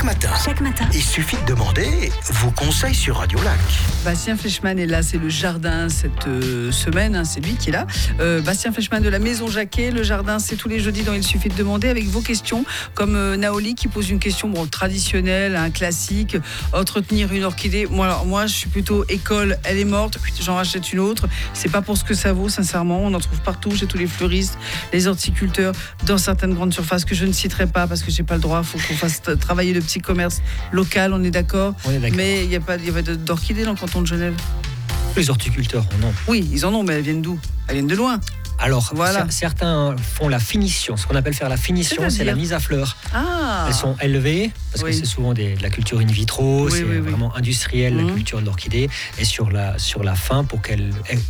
matin. Il suffit de demander vos conseils sur Radio Lac. Bastien Fleischmann est là, c'est le jardin cette semaine, c'est lui qui est là. Bastien Fleischmann de la Maison Jacquet. Le jardin, c'est tous les jeudis, donc il suffit de demander avec vos questions, comme Naoli qui pose une question traditionnelle, un classique, entretenir une orchidée. Moi, je suis plutôt école, elle est morte, j'en rachète une autre. C'est pas pour ce que ça vaut, sincèrement. On en trouve partout, chez tous les fleuristes, les horticulteurs, dans certaines grandes surfaces que je ne citerai pas parce que j'ai pas le droit. Il faut qu'on fasse travailler le petit commerce local, on est d'accord. Mais il y a pas d'orchidées dans le canton de Genève. Les horticulteurs en ont. Oui, ils en ont, mais elles viennent d'où ? Elles viennent de loin. Alors, certains font la finition. Ce qu'on appelle faire la finition, c'est la mise à fleur. Elles sont élevées, parce que c'est souvent de la culture in vitro, vraiment industriel, la culture de l'orchidée. Et sur la fin, pour qu'elle...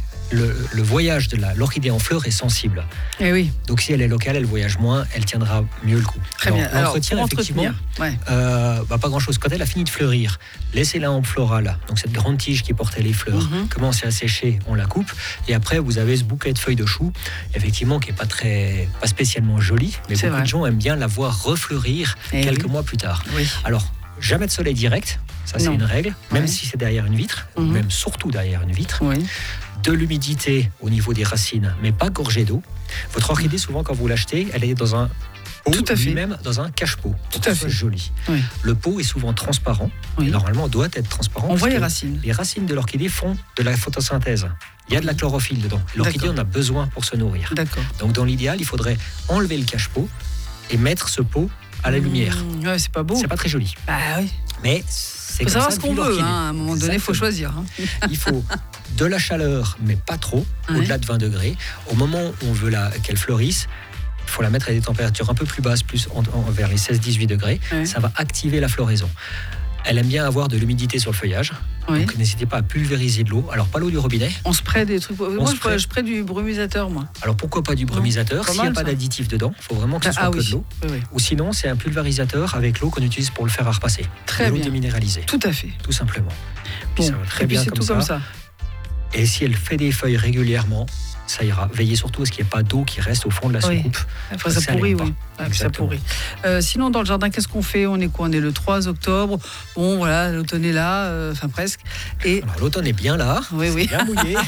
Le voyage de l'orchidée en fleur est sensible. Et oui. Donc si elle est locale, elle voyage moins, elle tiendra mieux le coup. Très bien. L'entretien, effectivement, pas grand-chose. Quand elle a fini de fleurir, laissez-la en floral. Donc cette grande tige qui portait les fleurs, commence à sécher, on la coupe. Et après, vous avez ce bouquet de feuilles de chou, effectivement, qui n'est pas spécialement joli, mais beaucoup de gens aiment bien la voir refleurir quelques mois plus tard. Oui. Alors, jamais de soleil direct, ça c'est une règle, même si c'est derrière une vitre, ou même surtout derrière une vitre. De l'humidité au niveau des racines, mais pas gorgée d'eau. Votre orchidée, souvent, quand vous l'achetez, elle est dans un pot, lui-même dans un cache-pot. Tout à fait. Joli. Oui. Le pot est souvent transparent. Et normalement, doit être transparent. On voit les racines. Les racines de l'orchidée font de la photosynthèse. Il y a de la chlorophylle dedans. L'orchidée en a besoin pour se nourrir. Donc, dans l'idéal, il faudrait enlever le cache-pot et mettre ce pot à la lumière. C'est pas beau. C'est pas très joli. Oui. Mais il faut savoir ce qu'on veut. À un moment donné, il faut choisir. Il faut de la chaleur, mais pas trop, au-delà de 20 degrés. Au moment où on veut qu'elle fleurisse, il faut la mettre à des températures un peu plus basses, plus vers les 16-18 degrés. Ça va activer la floraison. Elle aime bien avoir de l'humidité sur le feuillage. Donc n'hésitez pas à pulvériser de l'eau. Alors pas l'eau du robinet. On spraye des trucs. Moi je spraye du brumisateur, moi. Alors pourquoi pas du brumisateur? S'il n'y a pas d'additif dedans, il faut vraiment que ce soit que de l'eau. Ou sinon c'est un pulvérisateur avec l'eau qu'on utilise pour le fer à repasser. Très bien. L'eau déminéralisée. Tout à fait. Tout simplement. Puis ça va très bien comme ça. Et si elle fait des feuilles régulièrement, ça ira. Veillez surtout à ce qu'il n'y ait pas d'eau qui reste au fond de la soucoupe. Ça pourrit, ça pourrit. Sinon, dans le jardin, qu'est-ce qu'on fait ? On est quoi ? On est le 3 octobre. Bon, voilà, l'automne est là, presque. Et... Alors, l'automne est bien là. Oui. Bien mouillé.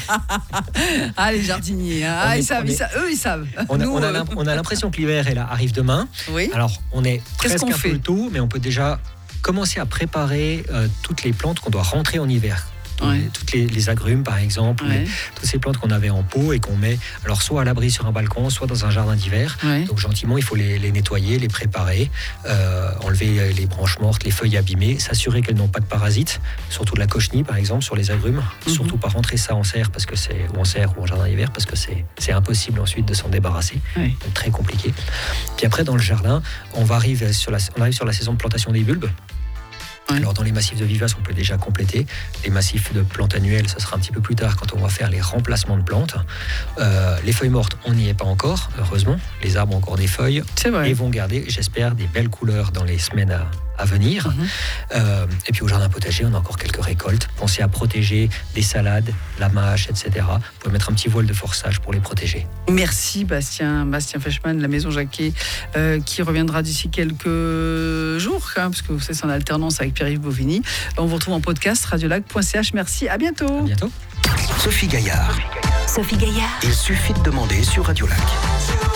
Les jardiniers, ils savent. On a l'impression que l'hiver arrive demain. Oui. Alors, on est presque un peu tôt, mais on peut déjà commencer à préparer toutes les plantes qu'on doit rentrer en hiver. Toutes les agrumes par exemple, toutes ces plantes qu'on avait en pot et qu'on met alors soit à l'abri sur un balcon, soit dans un jardin d'hiver. Donc gentiment il faut les nettoyer, les préparer, enlever les branches mortes, les feuilles abîmées, s'assurer qu'elles n'ont pas de parasites, surtout de la cochenille par exemple sur les agrumes. Surtout pas rentrer ça en serre parce que ou en jardin d'hiver parce que c'est impossible ensuite de s'en débarrasser. Donc, très compliqué. Puis après dans le jardin on arrive sur la saison de plantation des bulbes. Alors dans les massifs de vivaces, on peut déjà compléter. Les massifs de plantes annuelles, ça sera un petit peu plus tard quand on va faire les remplacements de plantes. Les feuilles mortes, on n'y est pas encore, heureusement. Les arbres ont encore des feuilles et vont garder, j'espère, des belles couleurs dans les semaines à venir. Et puis au jardin potager, on a encore quelques récoltes. Pensez à protéger des salades, la mâche, etc. Vous pouvez mettre un petit voile de forçage pour les protéger. Merci Bastien Fleischmann de la Maison Jacquet, qui reviendra d'ici quelques jours, parce que c'est en alternance avec Pierre-Yves Bovigny. On vous retrouve en podcast radiolac.ch. Merci, à bientôt. À bientôt. Sophie Gaillard. Il suffit de demander sur Radio Lac.